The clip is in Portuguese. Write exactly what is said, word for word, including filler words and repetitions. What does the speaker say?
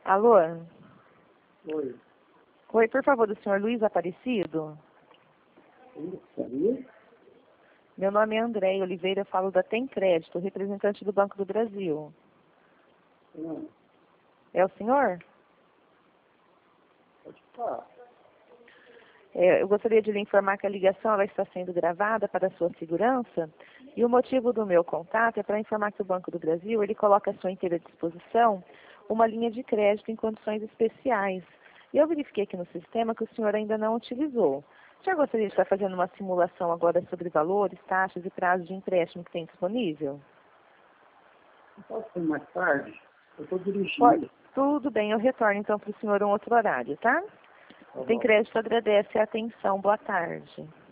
Alô? Oi. Oi, por favor, do senhor Luiz Aparecido? Sabia? Meu nome é André Oliveira, eu falo da Tem Crédito, representante do Banco do Brasil. Não. É o senhor? Pode falar. É, eu gostaria de lhe informar que a ligação ela está sendo gravada para a sua segurança e o motivo do meu contato é para informar que o Banco do Brasil ele coloca à sua inteira disposição uma linha de crédito em condições especiais. E eu verifiquei aqui no sistema que o senhor ainda não utilizou. O senhor gostaria de estar fazendo uma simulação agora sobre valores, taxas e prazos de empréstimo que tem disponível? Posso ser mais tarde? Eu estou dirigindo. Pode. Tudo bem, eu retorno então para o senhor um outro horário, tá? Tá Tem bom. Crédito agradece a atenção. Boa tarde.